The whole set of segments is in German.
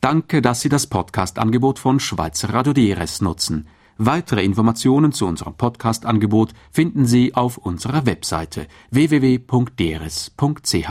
Danke, dass Sie das Podcast-Angebot von Schweizer Radio DRS nutzen. Weitere Informationen zu unserem Podcast-Angebot finden Sie auf unserer Webseite www.drs.ch.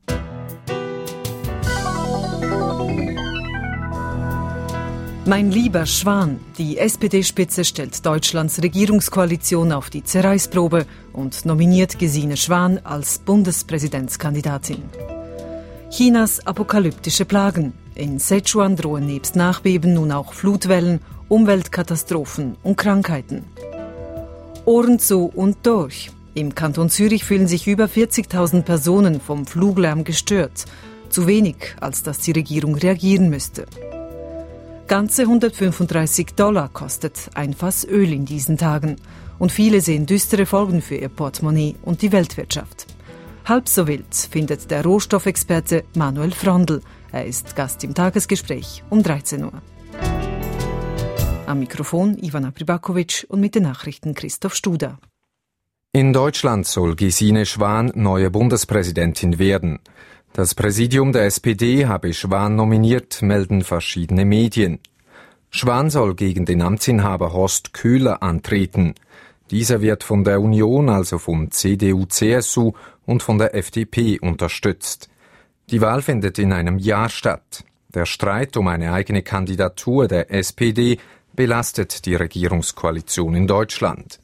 Mein lieber Schwan, die SPD-Spitze stellt Deutschlands Regierungskoalition auf die Zerreißprobe und nominiert Gesine Schwan als Bundespräsidentskandidatin. Chinas apokalyptische Plagen. In Sichuan drohen nebst Nachbeben nun auch Flutwellen, Umweltkatastrophen und Krankheiten. Ohren zu und durch. Im Kanton Zürich fühlen sich über 40.000 Personen vom Fluglärm gestört. Zu wenig, als dass die Regierung reagieren müsste. Ganze $135 kostet ein Fass Öl in diesen Tagen. Und viele sehen düstere Folgen für ihr Portemonnaie und die Weltwirtschaft. Halb so wild findet der Rohstoffexperte Manuel Frondl. Er ist Gast im Tagesgespräch um 13 Uhr. Am Mikrofon Ivana Pribakovic und mit den Nachrichten Christoph Studer. In Deutschland soll Gesine Schwan neue Bundespräsidentin werden. Das Präsidium der SPD habe Schwan nominiert, melden verschiedene Medien. Schwan soll gegen den Amtsinhaber Horst Köhler antreten. Dieser wird von der Union, also vom CDU-CSU und von der FDP unterstützt. Die Wahl findet in einem Jahr statt. Der Streit um eine eigene Kandidatur der SPD belastet die Regierungskoalition in Deutschland.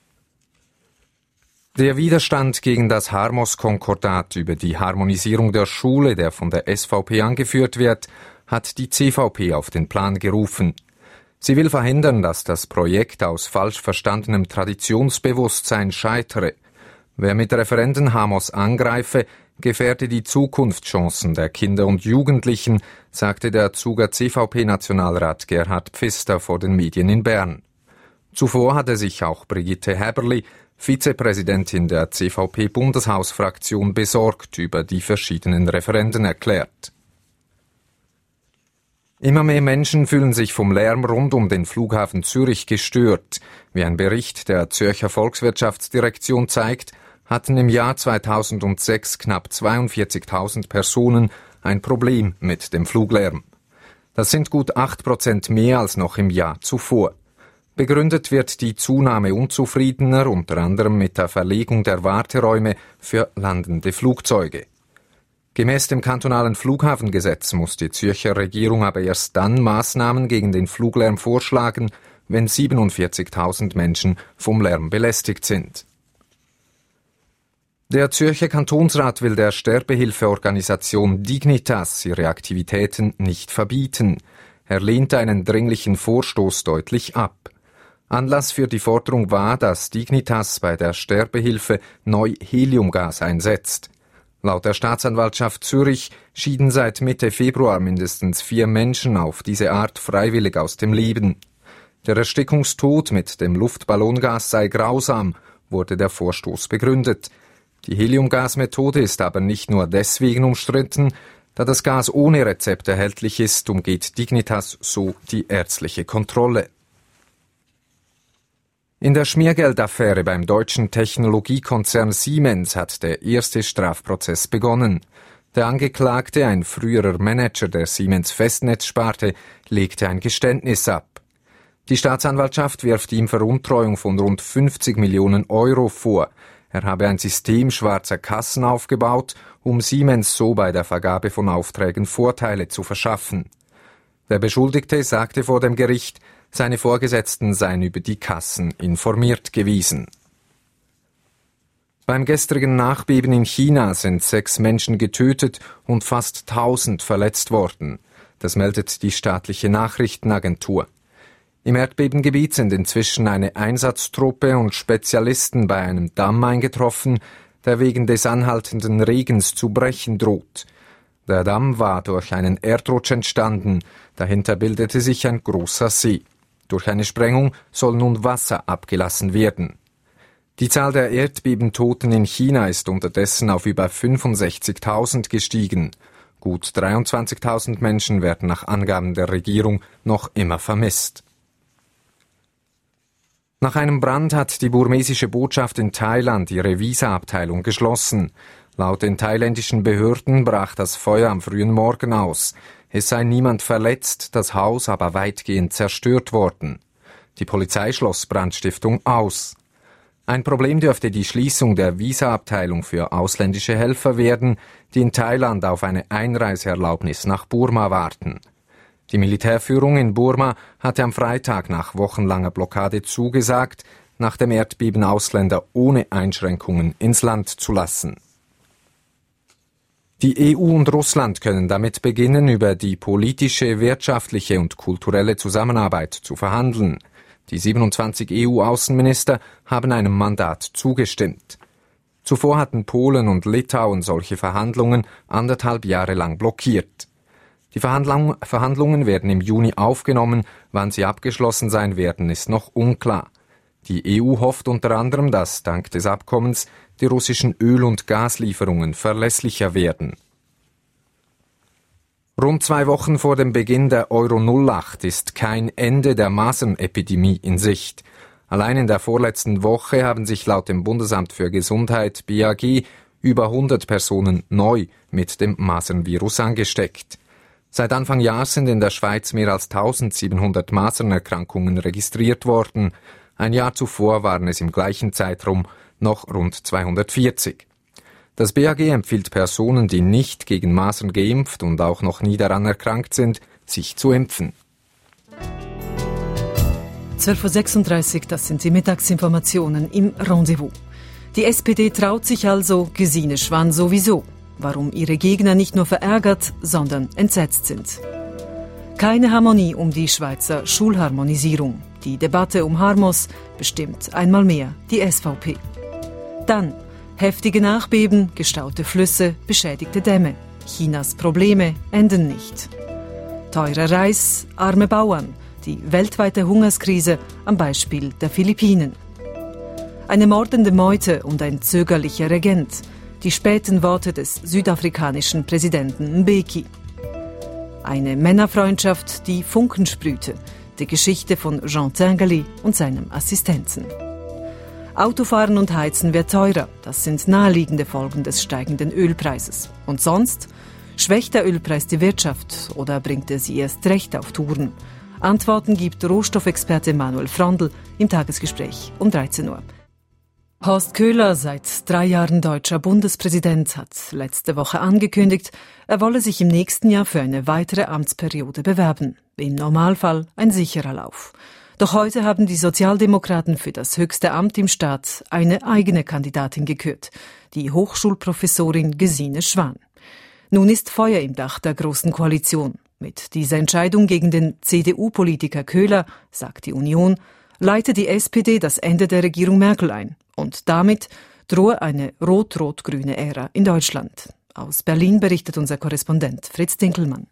Der Widerstand gegen das Harmos-Konkordat über die Harmonisierung der Schule, der von der SVP angeführt wird, hat die CVP auf den Plan gerufen. Sie will verhindern, dass das Projekt aus falsch verstandenem Traditionsbewusstsein scheitere. Wer mit Referenden Harmos angreife, gefährde die Zukunftschancen der Kinder und Jugendlichen, sagte der Zuger CVP-Nationalrat Gerhard Pfister vor den Medien in Bern. Zuvor hatte sich auch Brigitte Häberli, Vizepräsidentin der CVP-Bundeshausfraktion, besorgt über die verschiedenen Referenden erklärt. Immer mehr Menschen fühlen sich vom Lärm rund um den Flughafen Zürich gestört. Wie ein Bericht der Zürcher Volkswirtschaftsdirektion zeigt, hatten im Jahr 2006 knapp 42.000 Personen ein Problem mit dem Fluglärm. Das sind gut 8% mehr als noch im Jahr zuvor. Begründet wird die Zunahme Unzufriedener unter anderem mit der Verlegung der Warteräume für landende Flugzeuge. Gemäß dem kantonalen Flughafengesetz muss die Zürcher Regierung aber erst dann Maßnahmen gegen den Fluglärm vorschlagen, wenn 47.000 Menschen vom Lärm belästigt sind. Der Zürcher Kantonsrat will der Sterbehilfeorganisation Dignitas ihre Aktivitäten nicht verbieten. Er lehnte einen dringlichen Vorstoß deutlich ab. Anlass für die Forderung war, dass Dignitas bei der Sterbehilfe neu Heliumgas einsetzt. Laut der Staatsanwaltschaft Zürich schieden seit Mitte Februar mindestens 4 Menschen auf diese Art freiwillig aus dem Leben. Der Erstickungstod mit dem Luftballongas sei grausam, wurde der Vorstoß begründet. Die Heliumgasmethode ist aber nicht nur deswegen umstritten, da das Gas ohne Rezept erhältlich ist, umgeht Dignitas so die ärztliche Kontrolle. In der Schmiergeldaffäre beim deutschen Technologiekonzern Siemens hat der erste Strafprozess begonnen. Der Angeklagte, ein früherer Manager der Siemens Festnetzsparte, legte ein Geständnis ab. Die Staatsanwaltschaft wirft ihm Veruntreuung von rund 50 Millionen Euro vor. Er habe ein System schwarzer Kassen aufgebaut, um Siemens so bei der Vergabe von Aufträgen Vorteile zu verschaffen. Der Beschuldigte sagte vor dem Gericht, seine Vorgesetzten seien über die Kassen informiert gewesen. Beim gestrigen Nachbeben in China sind 6 Menschen getötet und fast 1000 verletzt worden. Das meldet die staatliche Nachrichtenagentur. Im Erdbebengebiet sind inzwischen eine Einsatztruppe und Spezialisten bei einem Damm eingetroffen, der wegen des anhaltenden Regens zu brechen droht. Der Damm war durch einen Erdrutsch entstanden, dahinter bildete sich ein großer See. Durch eine Sprengung soll nun Wasser abgelassen werden. Die Zahl der Erdbebentoten in China ist unterdessen auf über 65.000 gestiegen. Gut 23.000 Menschen werden nach Angaben der Regierung noch immer vermisst. Nach einem Brand hat die burmesische Botschaft in Thailand ihre Visa-Abteilung geschlossen. Laut den thailändischen Behörden brach das Feuer am frühen Morgen aus. Es sei niemand verletzt, das Haus aber weitgehend zerstört worden. Die Polizei schloss Brandstiftung aus. Ein Problem dürfte die Schließung der Visaabteilung für ausländische Helfer werden, die in Thailand auf eine Einreiseerlaubnis nach Burma warten. Die Militärführung in Burma hatte am Freitag nach wochenlanger Blockade zugesagt, nach dem Erdbeben Ausländer ohne Einschränkungen ins Land zu lassen. Die EU und Russland können damit beginnen, über die politische, wirtschaftliche und kulturelle Zusammenarbeit zu verhandeln. Die 27 EU-Außenminister haben einem Mandat zugestimmt. Zuvor hatten Polen und Litauen solche Verhandlungen 1,5 Jahre lang blockiert. Die Verhandlungen werden im Juni aufgenommen, wann sie abgeschlossen sein werden, ist noch unklar. Die EU hofft unter anderem, dass dank des Abkommens die russischen Öl- und Gaslieferungen verlässlicher werden. Rund 2 Wochen vor dem Beginn der Euro 08 ist kein Ende der Masernepidemie in Sicht. Allein in der vorletzten Woche haben sich laut dem Bundesamt für Gesundheit BAG über 100 Personen neu mit dem Masernvirus angesteckt. Seit Anfang Jahr sind in der Schweiz mehr als 1700 Masernerkrankungen registriert worden. Ein Jahr zuvor waren es im gleichen Zeitraum noch rund 240. Das BAG empfiehlt Personen, die nicht gegen Masern geimpft und auch noch nie daran erkrankt sind, sich zu impfen. 12.36 Uhr, das sind die Mittagsinformationen im Rendezvous. Die SPD traut sich also, Gesine Schwan sowieso. Warum ihre Gegner nicht nur verärgert, sondern entsetzt sind. Keine Harmonie um die Schweizer Schulharmonisierung. Die Debatte um Harmos bestimmt einmal mehr die SVP. Dann heftige Nachbeben, gestaute Flüsse, beschädigte Dämme. Chinas Probleme enden nicht. Teurer Reis, arme Bauern, die weltweite Hungerskrise am Beispiel der Philippinen. Eine mordende Meute und ein zögerlicher Regent. Die späten Worte des südafrikanischen Präsidenten Mbeki. Eine Männerfreundschaft, die Funken sprühte. Die Geschichte von Jean Tinguely und seinem Assistenten. Autofahren und Heizen wird teurer. Das sind naheliegende Folgen des steigenden Ölpreises. Und sonst? Schwächt der Ölpreis die Wirtschaft oder bringt er sie erst recht auf Touren? Antworten gibt Rohstoffexperte Manuel Frondl im Tagesgespräch um 13 Uhr. Horst Köhler, seit 3 Jahren deutscher Bundespräsident, hat letzte Woche angekündigt, er wolle sich im nächsten Jahr für eine weitere Amtsperiode bewerben. Im Normalfall ein sicherer Lauf. Doch heute haben die Sozialdemokraten für das höchste Amt im Staat eine eigene Kandidatin gekürt, die Hochschulprofessorin Gesine Schwan. Nun ist Feuer im Dach der Großen Koalition. Mit dieser Entscheidung gegen den CDU-Politiker Köhler, sagt die Union, leitet die SPD das Ende der Regierung Merkel ein. Und damit drohe eine rot-rot-grüne Ära in Deutschland. Aus Berlin berichtet unser Korrespondent Fritz Dinkelmann.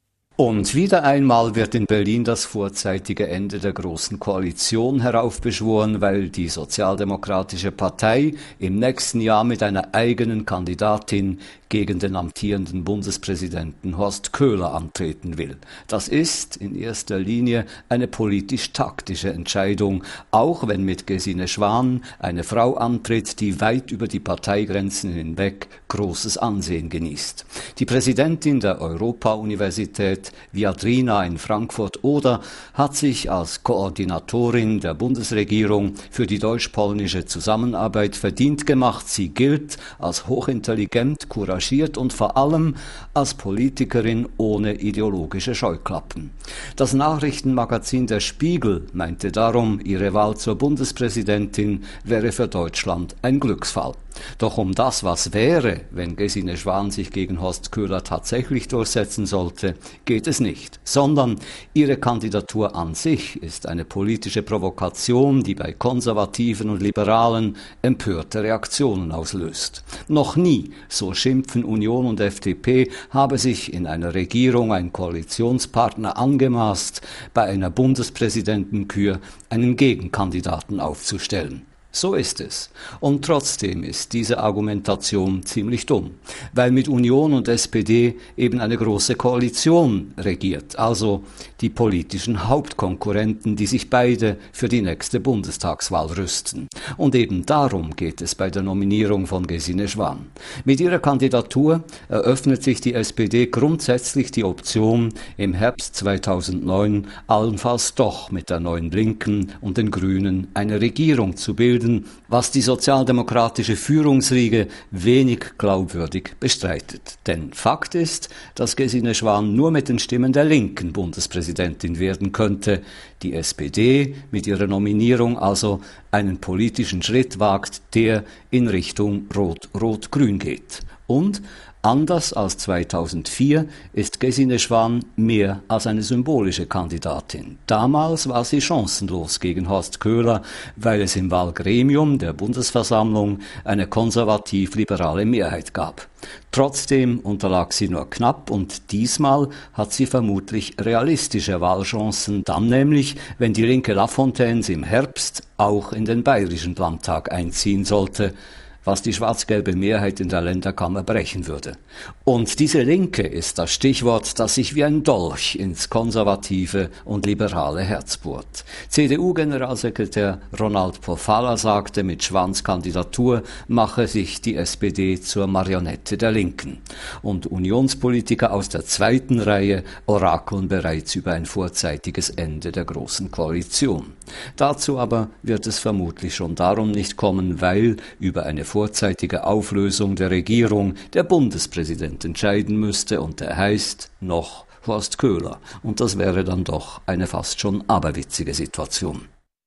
Und wieder einmal wird in Berlin das vorzeitige Ende der Großen Koalition heraufbeschworen, weil die Sozialdemokratische Partei im nächsten Jahr mit einer eigenen Kandidatin gegen den amtierenden Bundespräsidenten Horst Köhler antreten will. Das ist in erster Linie eine politisch-taktische Entscheidung, auch wenn mit Gesine Schwan eine Frau antritt, die weit über die Parteigrenzen hinweg großes Ansehen genießt. Die Präsidentin der Europa-Universität Viadrina in Frankfurt oder hat sich als Koordinatorin der Bundesregierung für die deutsch-polnische Zusammenarbeit verdient gemacht. Sie gilt als hochintelligent, couragiert und vor allem als Politikerin ohne ideologische Scheuklappen. Das Nachrichtenmagazin Der Spiegel meinte darum, ihre Wahl zur Bundespräsidentin wäre für Deutschland ein Glücksfall. Doch um das, was wäre, wenn Gesine Schwan sich gegen Horst Köhler tatsächlich durchsetzen sollte, geht es nicht, sondern ihre Kandidatur an sich ist eine politische Provokation, die bei Konservativen und Liberalen empörte Reaktionen auslöst. Noch nie, so schimpfen Union und FDP, habe sich in einer Regierung ein Koalitionspartner angemaßt, bei einer Bundespräsidentenkür einen Gegenkandidaten aufzustellen. So ist es. Und trotzdem ist diese Argumentation ziemlich dumm, weil mit Union und SPD eben eine große Koalition regiert, also die politischen Hauptkonkurrenten, die sich beide für die nächste Bundestagswahl rüsten. Und eben darum geht es bei der Nominierung von Gesine Schwan. Mit ihrer Kandidatur eröffnet sich die SPD grundsätzlich die Option, im Herbst 2009 allenfalls doch mit der Neuen Linken und den Grünen eine Regierung zu bilden, was die sozialdemokratische Führungsriege wenig glaubwürdig bestreitet. Denn Fakt ist, dass Gesine Schwan nur mit den Stimmen der Linken Bundespräsidentin werden könnte, die SPD mit ihrer Nominierung also einen politischen Schritt wagt, der in Richtung Rot-Rot-Grün geht. Und anders als 2004 ist Gesine Schwan mehr als eine symbolische Kandidatin. Damals war sie chancenlos gegen Horst Köhler, weil es im Wahlgremium der Bundesversammlung eine konservativ-liberale Mehrheit gab. Trotzdem unterlag sie nur knapp und diesmal hat sie vermutlich realistische Wahlchancen, dann nämlich, wenn die linke Lafontaines im Herbst auch in den Bayerischen Landtag einziehen sollte, was die schwarz-gelbe Mehrheit in der Länderkammer brechen würde. Und diese Linke ist das Stichwort, das sich wie ein Dolch ins konservative und liberale Herz bohrt. CDU-Generalsekretär Ronald Pofalla sagte, mit Schwans Kandidatur mache sich die SPD zur Marionette der Linken. Und Unionspolitiker aus der zweiten Reihe orakeln bereits über ein vorzeitiges Ende der Großen Koalition. Dazu aber wird es vermutlich schon darum nicht kommen, weil über eine vorzeitige Auflösung der Regierung der Bundespräsident entscheiden müsste und der heißt noch Horst Köhler. Und das wäre dann doch eine fast schon aberwitzige Situation.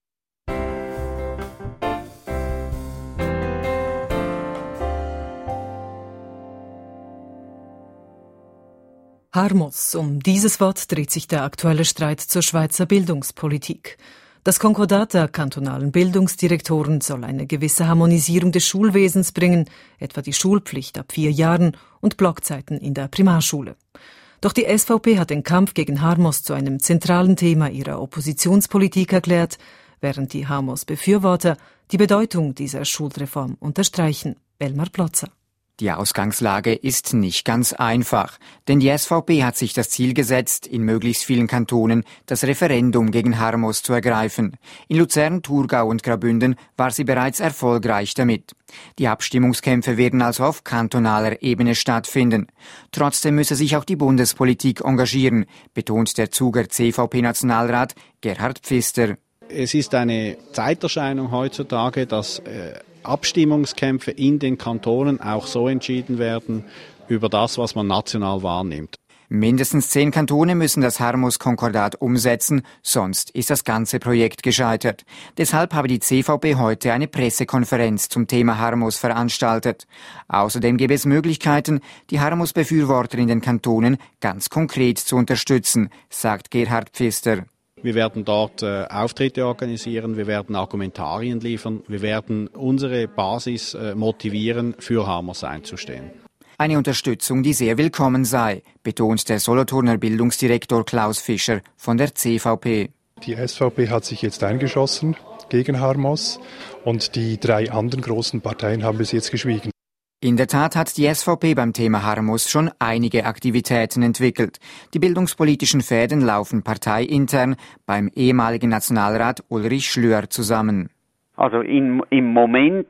Harmos, um dieses Wort dreht sich der aktuelle Streit zur Schweizer Bildungspolitik. Das Konkordat der kantonalen Bildungsdirektoren soll eine gewisse Harmonisierung des Schulwesens bringen, etwa die Schulpflicht ab 4 Jahren und Blockzeiten in der Primarschule. Doch die SVP hat den Kampf gegen Harmos zu einem zentralen Thema ihrer Oppositionspolitik erklärt, während die Harmos-Befürworter die Bedeutung dieser Schulreform unterstreichen. Elmar Plotzer. Die Ausgangslage ist nicht ganz einfach, denn die SVP hat sich das Ziel gesetzt, in möglichst vielen Kantonen das Referendum gegen Harmos zu ergreifen. In Luzern, Thurgau und Graubünden war sie bereits erfolgreich damit. Die Abstimmungskämpfe werden also auf kantonaler Ebene stattfinden. Trotzdem müsse sich auch die Bundespolitik engagieren, betont der Zuger CVP-Nationalrat Gerhard Pfister. Es ist eine Zeiterscheinung heutzutage, dass Abstimmungskämpfe in den Kantonen auch so entschieden werden über das, was man national wahrnimmt. Mindestens 10 Kantone müssen das Harmos-Konkordat umsetzen, sonst ist das ganze Projekt gescheitert. Deshalb habe die CVP heute eine Pressekonferenz zum Thema Harmos veranstaltet. Außerdem gäbe es Möglichkeiten, die Harmos-Befürworter in den Kantonen ganz konkret zu unterstützen, sagt Gerhard Pfister. Wir werden dort Auftritte organisieren, wir werden Argumentarien liefern, wir werden unsere Basis motivieren, für Harmos einzustehen. Eine Unterstützung, die sehr willkommen sei, betont der Solothurner Bildungsdirektor Klaus Fischer von der CVP. Die SVP hat sich jetzt eingeschossen gegen Harmos und die 3 anderen großen Parteien haben bis jetzt geschwiegen. In der Tat hat die SVP beim Thema Harmos schon einige Aktivitäten entwickelt. Die bildungspolitischen Fäden laufen parteiintern beim ehemaligen Nationalrat Ulrich Schlür zusammen. Also im Moment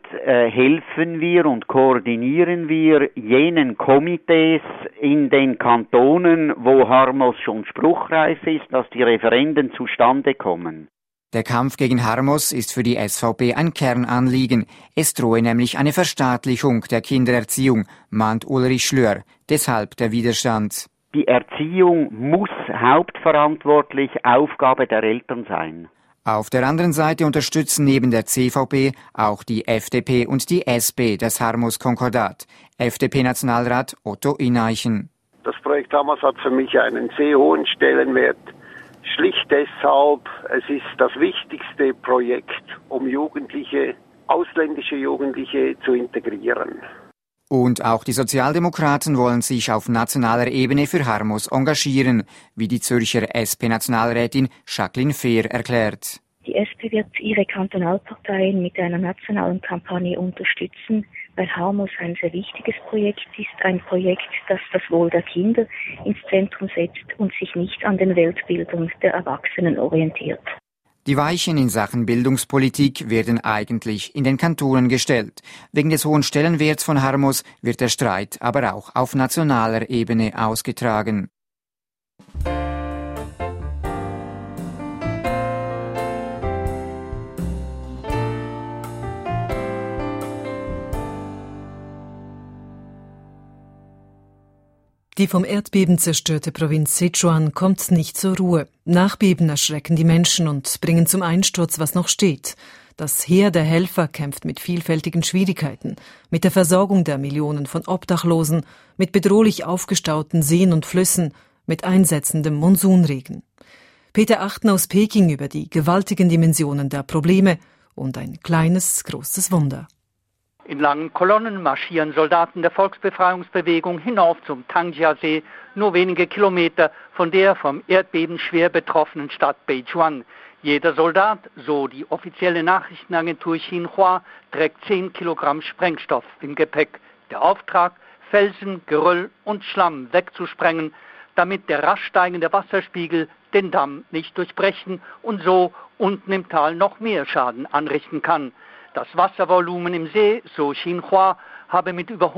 helfen wir und koordinieren wir jenen Komitees in den Kantonen, wo Harmos schon spruchreif ist, dass die Referenden zustande kommen. Der Kampf gegen Harmos ist für die SVP ein Kernanliegen. Es drohe nämlich eine Verstaatlichung der Kindererziehung, mahnt Ulrich Schlür. Deshalb der Widerstand. Die Erziehung muss hauptverantwortlich Aufgabe der Eltern sein. Auf der anderen Seite unterstützen neben der CVP auch die FDP und die SP das Harmos-Konkordat. FDP-Nationalrat Otto Ineichen. Das Projekt Harmos hat für mich einen sehr hohen Stellenwert. Schlicht deshalb, es ist das wichtigste Projekt, um ausländische Jugendliche zu integrieren. Und auch die Sozialdemokraten wollen sich auf nationaler Ebene für Harmos engagieren, wie die Zürcher SP-Nationalrätin Jacqueline Fehr erklärt. Die SP Sie wird ihre Kantonalparteien mit einer nationalen Kampagne unterstützen, weil Harmos ein sehr wichtiges Projekt ist, ein Projekt, das das Wohl der Kinder ins Zentrum setzt und sich nicht an den Weltbildern der Erwachsenen orientiert. Die Weichen in Sachen Bildungspolitik werden eigentlich in den Kantonen gestellt. Wegen des hohen Stellenwerts von Harmos wird der Streit aber auch auf nationaler Ebene ausgetragen. Die vom Erdbeben zerstörte Provinz Sichuan kommt nicht zur Ruhe. Nachbeben erschrecken die Menschen und bringen zum Einsturz, was noch steht. Das Heer der Helfer kämpft mit vielfältigen Schwierigkeiten, mit der Versorgung der Millionen von Obdachlosen, mit bedrohlich aufgestauten Seen und Flüssen, mit einsetzendem Monsunregen. Peter Achten aus Peking über die gewaltigen Dimensionen der Probleme und ein kleines, großes Wunder. In langen Kolonnen marschieren Soldaten der Volksbefreiungsbewegung hinauf zum Tangjia-See, nur wenige Kilometer von der vom Erdbeben schwer betroffenen Stadt Beichuan. Jeder Soldat, so die offizielle Nachrichtenagentur Xinhua, trägt 10 Kilogramm Sprengstoff im Gepäck. Der Auftrag, Felsen, Geröll und Schlamm wegzusprengen, damit der rasch steigende Wasserspiegel den Damm nicht durchbrechen und so unten im Tal noch mehr Schaden anrichten kann. Das Wasservolumen im See, so Xinhua, habe mit über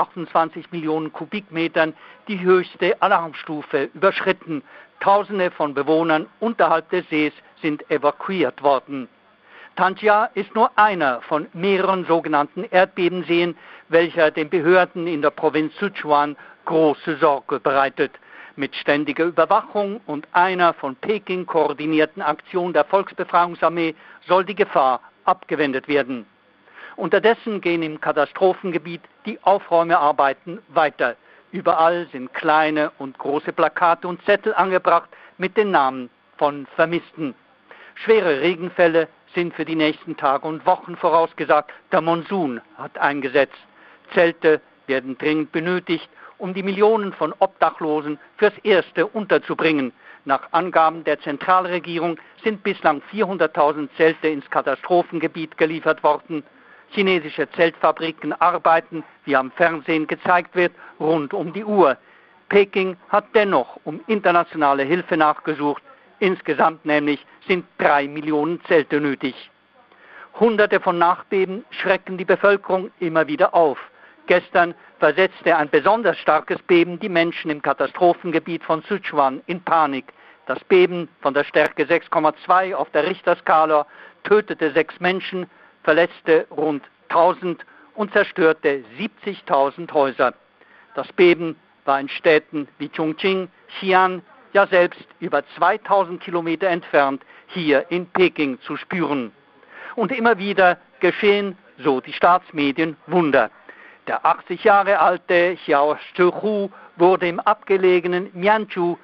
128 Millionen Kubikmetern die höchste Alarmstufe überschritten. Tausende von Bewohnern unterhalb des Sees sind evakuiert worden. Tangjia ist nur einer von mehreren sogenannten Erdbebenseen, welcher den Behörden in der Provinz Sichuan große Sorge bereitet. Mit ständiger Überwachung und einer von Peking koordinierten Aktion der Volksbefreiungsarmee soll die Gefahr abgewendet werden. Unterdessen gehen im Katastrophengebiet die Aufräumearbeiten weiter. Überall sind kleine und große Plakate und Zettel angebracht mit den Namen von Vermissten. Schwere Regenfälle sind für die nächsten Tage und Wochen vorausgesagt. Der Monsun hat eingesetzt. Zelte werden dringend benötigt, um die Millionen von Obdachlosen fürs Erste unterzubringen. Nach Angaben der Zentralregierung sind bislang 400.000 Zelte ins Katastrophengebiet geliefert worden. Chinesische Zeltfabriken arbeiten, wie am Fernsehen gezeigt wird, rund um die Uhr. Peking hat dennoch um internationale Hilfe nachgesucht. Insgesamt nämlich sind 3 Millionen Zelte nötig. Hunderte von Nachbeben schrecken die Bevölkerung immer wieder auf. Gestern versetzte ein besonders starkes Beben die Menschen im Katastrophengebiet von Sichuan in Panik. Das Beben von der Stärke 6,2 auf der Richterskala tötete 6 Menschen, verletzte rund 1000 und zerstörte 70.000 Häuser. Das Beben war in Städten wie Chongqing, Xi'an, ja selbst über 2000 Kilometer entfernt hier in Peking zu spüren. Und immer wieder geschehen, so die Staatsmedien, Wunder. Der 80 Jahre alte Xiao Zhihu wurde im abgelegenen Mianzhu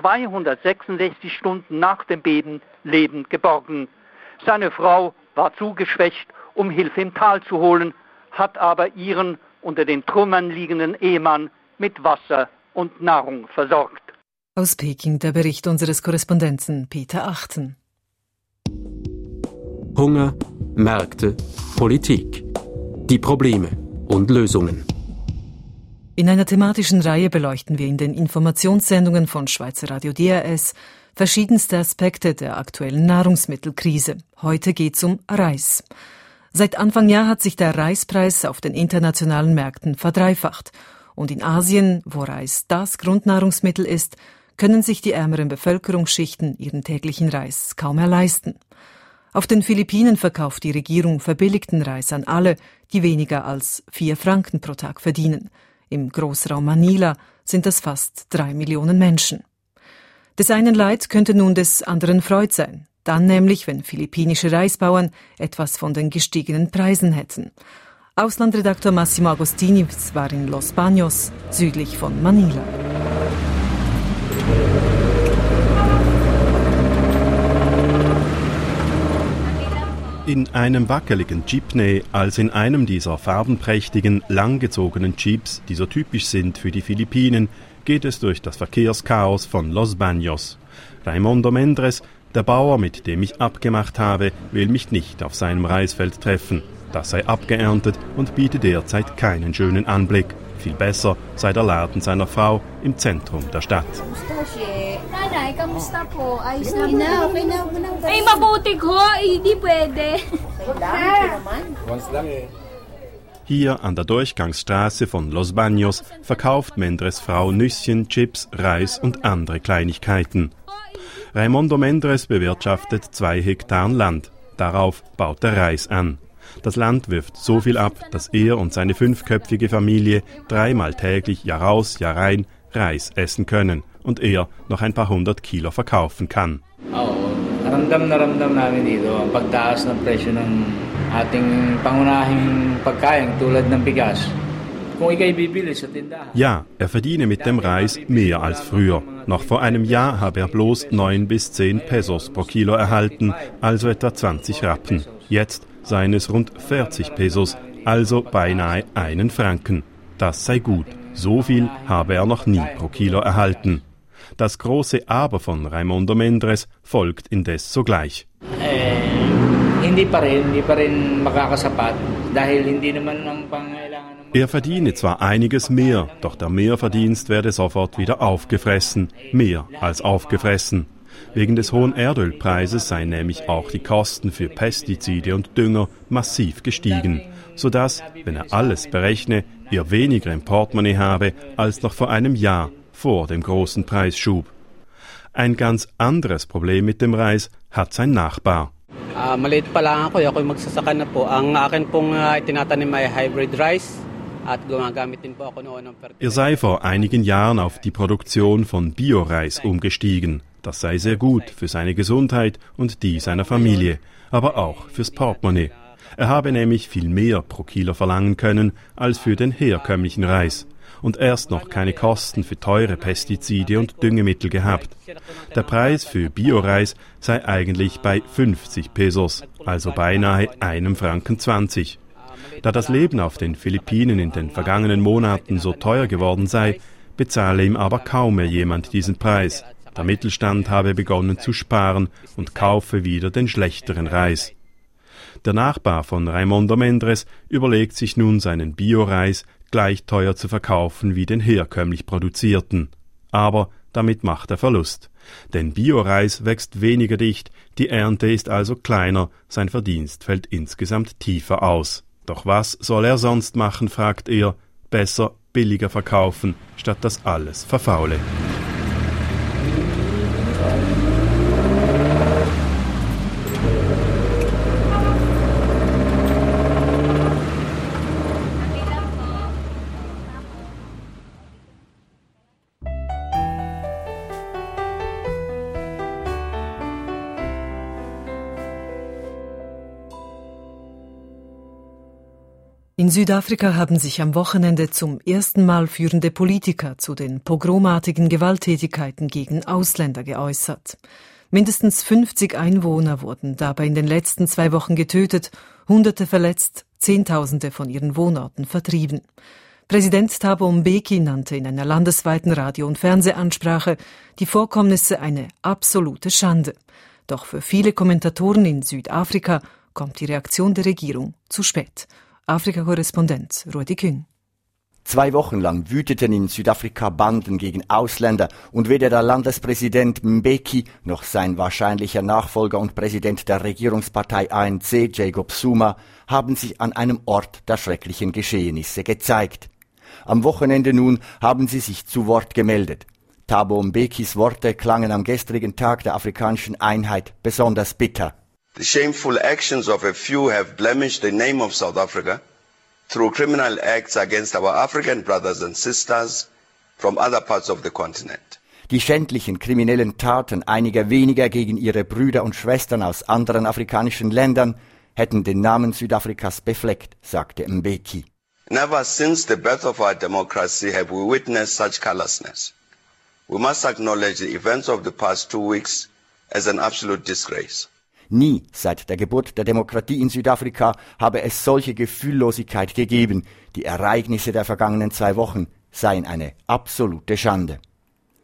266 Stunden nach dem Beben lebend geborgen. Seine Frau war zu geschwächt, um Hilfe im Tal zu holen, hat aber ihren unter den Trümmern liegenden Ehemann mit Wasser und Nahrung versorgt. Aus Peking der Bericht unseres Korrespondenten Peter Achten. Hunger, Märkte, Politik. Die Probleme und Lösungen. In einer thematischen Reihe beleuchten wir in den Informationssendungen von Schweizer Radio DRS verschiedenste Aspekte der aktuellen Nahrungsmittelkrise. Heute geht's um Reis. Seit Anfang Jahr hat sich der Reispreis auf den internationalen Märkten verdreifacht. Und in Asien, wo Reis das Grundnahrungsmittel ist, können sich die ärmeren Bevölkerungsschichten ihren täglichen Reis kaum mehr leisten. Auf den Philippinen verkauft die Regierung verbilligten Reis an alle, die weniger als 4 Franken pro Tag verdienen. Im Großraum Manila sind das fast 3 Millionen Menschen. Des einen Leid könnte nun des anderen Freud sein. Dann nämlich, wenn philippinische Reisbauern etwas von den gestiegenen Preisen hätten. Auslandredaktor Massimo Agostini war in Los Baños, südlich von Manila. In einem wackeligen Jeepney, als in einem dieser farbenprächtigen, langgezogenen Jeeps, die so typisch sind für die Philippinen, geht es durch das Verkehrschaos von Los Baños. Raimundo Mendres, Der Bauer, mit dem ich abgemacht habe, will mich nicht auf seinem Reisfeld treffen. Das sei abgeerntet und biete derzeit keinen schönen Anblick. Viel besser sei der Laden seiner Frau im Zentrum der Stadt. Hier an der Durchgangsstraße von Los Baños verkauft Mendres Frau Nüsschen, Chips, Reis und andere Kleinigkeiten. Raimundo Mendres bewirtschaftet 2 Hektar Land. Darauf baut er Reis an. Das Land wirft so viel ab, dass er und seine 5-köpfige Familie 3-mal täglich Jahr aus, Jahr rein Reis essen können und er noch ein paar 100 Kilo verkaufen kann. Ramdam na namin dito ang pagtaas ng presyo ng ating pangunahing pagkain tulad ng bigas. Ja, er verdiene mit dem Reis mehr als früher. Noch vor einem Jahr habe er bloß 9 bis 10 Pesos pro Kilo erhalten, also etwa 20 Rappen. Jetzt seien es rund 40 Pesos, also beinahe 1 Franken. Das sei gut. So viel habe er noch nie pro Kilo erhalten. Das große Aber von Raimundo Mendres folgt indes sogleich. Hindi pa rin makakasapat dahil hindi naman ang pangailangan. Er verdiene zwar einiges mehr, doch der Mehrverdienst werde sofort wieder aufgefressen, mehr als aufgefressen. Wegen des hohen Erdölpreises seien nämlich auch die Kosten für Pestizide und Dünger massiv gestiegen, sodass, wenn er alles berechne, er weniger im Portemonnaie habe als noch vor einem Jahr, vor dem großen Preisschub. Ein ganz anderes Problem mit dem Reis hat sein Nachbar. Maliit pa lang ako, ako'y magsasaka na po. Ang akin pong itinatanim ay hybrid rice. Er sei vor einigen Jahren auf die Produktion von Bioreis umgestiegen. Das sei sehr gut für seine Gesundheit und die seiner Familie, aber auch fürs Portemonnaie. Er habe nämlich viel mehr pro Kilo verlangen können als für den herkömmlichen Reis und erst noch keine Kosten für teure Pestizide und Düngemittel gehabt. Der Preis für Bioreis sei eigentlich bei 50 Pesos, also beinahe 1,20 Franken. Da das Leben auf den Philippinen in den vergangenen Monaten so teuer geworden sei, bezahle ihm aber kaum mehr jemand diesen Preis. Der Mittelstand habe begonnen zu sparen und kaufe wieder den schlechteren Reis. Der Nachbar von Raimundo Mendres überlegt sich nun, seinen Bioreis gleich teuer zu verkaufen wie den herkömmlich produzierten. Aber damit macht er Verlust. Denn Bioreis wächst weniger dicht, die Ernte ist also kleiner, sein Verdienst fällt insgesamt tiefer aus. Doch was soll er sonst machen, fragt er. Besser billiger verkaufen, statt dass alles verfaule. In Südafrika haben sich am Wochenende zum ersten Mal führende Politiker zu den pogromartigen Gewalttätigkeiten gegen Ausländer geäußert. Mindestens 50 Einwohner wurden dabei in den letzten 2 Wochen getötet, Hunderte verletzt, Zehntausende von ihren Wohnorten vertrieben. Präsident Thabo Mbeki nannte in einer landesweiten Radio- und Fernsehansprache die Vorkommnisse eine absolute Schande. Doch für viele Kommentatoren in Südafrika kommt die Reaktion der Regierung zu spät. Afrika-Korrespondent Rudi Küng. 2 Wochen lang wüteten in Südafrika Banden gegen Ausländer und weder der Landespräsident Mbeki noch sein wahrscheinlicher Nachfolger und Präsident der Regierungspartei ANC, Jacob Zuma, haben sich an einem Ort der schrecklichen Geschehnisse gezeigt. Am Wochenende nun haben sie sich zu Wort gemeldet. Thabo Mbekis Worte klangen am gestrigen Tag der afrikanischen Einheit besonders bitter. The shameful actions of a few have blemished the name of South Africa through criminal acts against our African brothers and sisters from other parts of the continent. Die schändlichen kriminellen Taten einiger weniger gegen ihre Brüder und Schwestern aus anderen afrikanischen Ländern hätten den Namen Südafrikas befleckt, sagte Mbeki. Never since the birth of our democracy have we witnessed such callousness. We must acknowledge the events of the past 2 weeks as an absolute disgrace. Nie seit der Geburt der Demokratie in Südafrika habe es solche Gefühllosigkeit gegeben. Die Ereignisse der vergangenen 2 Wochen seien eine absolute Schande.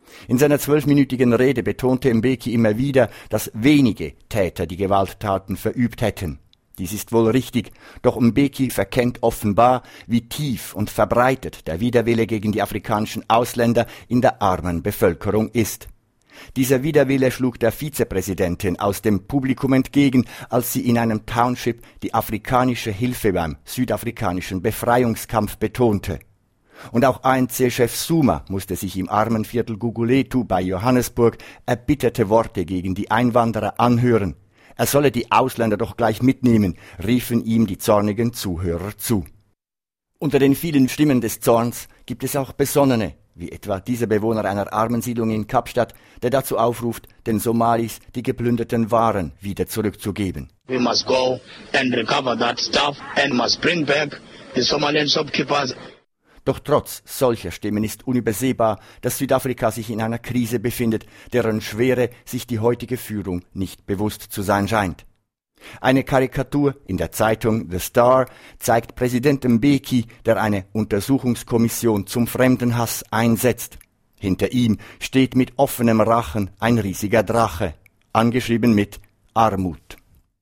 In seiner 12-minütigen Rede betonte Mbeki immer wieder, dass wenige Täter die Gewalttaten verübt hätten. Dies ist wohl richtig, doch Mbeki verkennt offenbar, wie tief und verbreitet der Widerwille gegen die afrikanischen Ausländer in der armen Bevölkerung ist. Dieser Widerwille schlug der Vizepräsidentin aus dem Publikum entgegen, als sie in einem Township die afrikanische Hilfe beim südafrikanischen Befreiungskampf betonte. Und auch ANC-Chef Zuma musste sich im Armenviertel Guguletu bei Johannesburg erbitterte Worte gegen die Einwanderer anhören. Er solle die Ausländer doch gleich mitnehmen, riefen ihm die zornigen Zuhörer zu. Unter den vielen Stimmen des Zorns gibt es auch besonnene, wie etwa dieser Bewohner einer Armensiedlung in Kapstadt, der dazu aufruft, den Somalis die geplünderten Waren wieder zurückzugeben. We must go and recover that stuff and must bring back the Somalian shopkeepers. Doch trotz solcher Stimmen ist unübersehbar, dass Südafrika sich in einer Krise befindet, deren Schwere sich die heutige Führung nicht bewusst zu sein scheint. Eine Karikatur in der Zeitung The Star zeigt Präsident Mbeki, der eine Untersuchungskommission zum Fremdenhass einsetzt. Hinter ihm steht mit offenem Rachen ein riesiger Drache, angeschrieben mit Armut.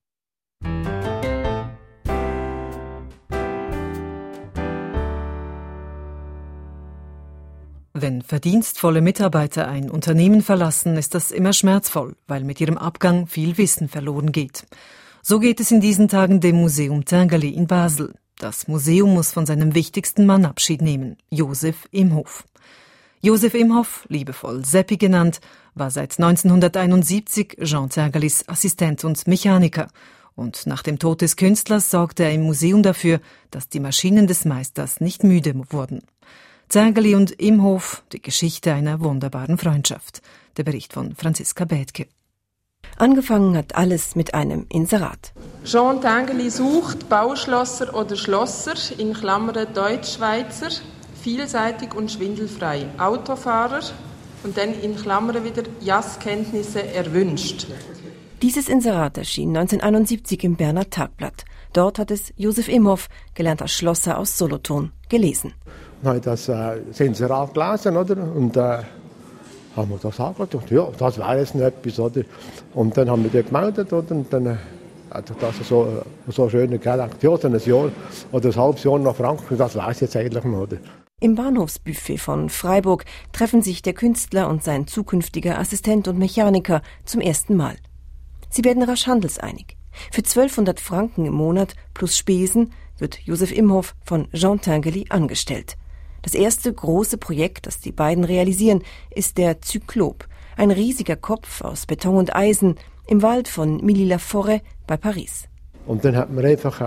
Wenn verdienstvolle Mitarbeiter ein Unternehmen verlassen, ist das immer schmerzvoll, weil mit ihrem Abgang viel Wissen verloren geht. So geht es in diesen Tagen dem Museum Tinguely in Basel. Das Museum muss von seinem wichtigsten Mann Abschied nehmen, Josef Imhof. Josef Imhof, liebevoll Seppi genannt, war seit 1971 Jean Tinguelys Assistent und Mechaniker. Und nach dem Tod des Künstlers sorgte er im Museum dafür, dass die Maschinen des Meisters nicht müde wurden. Tinguely und Imhof, die Geschichte einer wunderbaren Freundschaft. Der Bericht von Franziska Bethke. Angefangen hat alles mit einem Inserat. Jean Tinguely sucht Bauschlosser oder Schlosser, in Klammern Deutschschweizer, vielseitig und schwindelfrei, Autofahrer und dann in Klammern wieder Jazzkenntnisse erwünscht. Dieses Inserat erschien 1971 im Berner Tagblatt. Dort hat es Josef Imhof, gelernter Schlosser aus Solothurn, gelesen. Dann habe ich das Inserat gelesen, oder? Und haben wir das angeschaut. Ja, das wäre jetzt noch etwas, oder? Und dann haben wir das gemeldet, oder? Und dann hat das so schön gedacht, ja, so ein Jahr oder ein halbes Jahr nach Frankreich, das wäre es jetzt eigentlich noch, oder? Im Bahnhofsbuffet von Freiburg treffen sich der Künstler und sein zukünftiger Assistent und Mechaniker zum ersten Mal. Sie werden rasch handelseinig. Für 1200 Franken im Monat plus Spesen wird Josef Imhof von Jean Tinguely angestellt. Das erste große Projekt, das die beiden realisieren, ist der Cyclope, ein riesiger Kopf aus Beton und Eisen im Wald von Milly-la-Forêt bei Paris. Und dann hat man einfach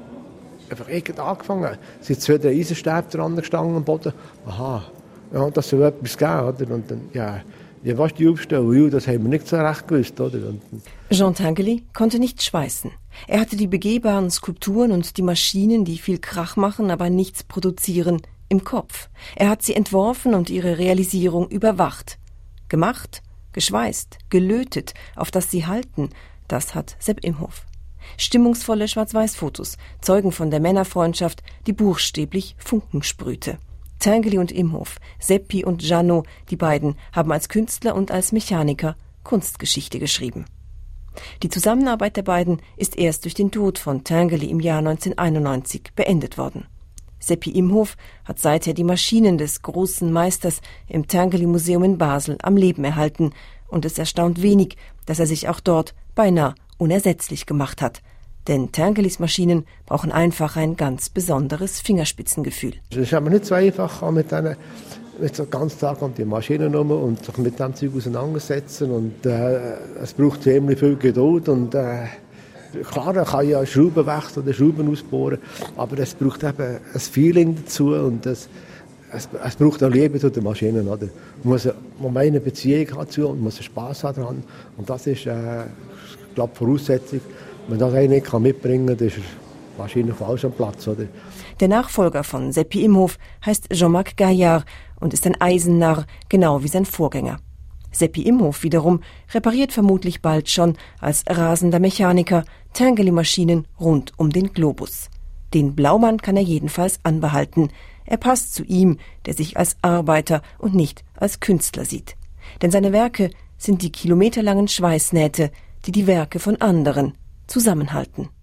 angefangen, es sind 2, 3 Eisenstäbe dran gestanden am Boden. Aha, ja, das soll etwas geben, oder? Und dann, ja, was die aufstellen, das haben wir nicht so recht gewusst, oder? Jean Tinguely konnte nicht schweißen. Er hatte die begehbaren Skulpturen und die Maschinen, die viel Krach machen, aber nichts produzieren, im Kopf. Er hat sie entworfen und ihre Realisierung überwacht. Gemacht, geschweißt, gelötet, auf das sie halten, das hat Sepp Imhof. Stimmungsvolle Schwarz-Weiß-Fotos zeugen von der Männerfreundschaft, die buchstäblich Funken sprühte. Tinguely und Imhof, Seppi und Jeannot, die beiden haben als Künstler und als Mechaniker Kunstgeschichte geschrieben. Die Zusammenarbeit der beiden ist erst durch den Tod von Tinguely im Jahr 1991 beendet worden. Seppi Imhof hat seither die Maschinen des großen Meisters im Tinguely-Museum in Basel am Leben erhalten und es erstaunt wenig, dass er sich auch dort beinahe unersetzlich gemacht hat. Denn Tinguelys Maschinen brauchen einfach ein ganz besonderes Fingerspitzengefühl. Es ist aber nicht so einfach, mit so den ganzen Tag an die Maschinen rum und sich mit dem Zeug auseinandersetzen. Und es braucht ziemlich viel Geduld. Und klar, man kann ja Schrauben wechseln oder Schrauben ausbohren, aber es braucht eben ein Feeling dazu und es braucht auch Liebe zu den Maschinen. Oder? Man muss eine Beziehung dazu und muss Spass haben daran. Und das ist, ich glaube, Voraussetzung. Wenn das einer nicht mitbringen kann, dann ist er wahrscheinlich falsch am Platz. Oder? Der Nachfolger von Seppi Imhof heißt Jean-Marc Gaillard und ist ein Eisennarr, genau wie sein Vorgänger. Seppi Imhof wiederum repariert vermutlich bald schon als rasender Mechaniker Tinguely-Maschinen rund um den Globus. Den Blaumann kann er jedenfalls anbehalten. Er passt zu ihm, der sich als Arbeiter und nicht als Künstler sieht. Denn seine Werke sind die kilometerlangen Schweißnähte, die die Werke von anderen zusammenhalten.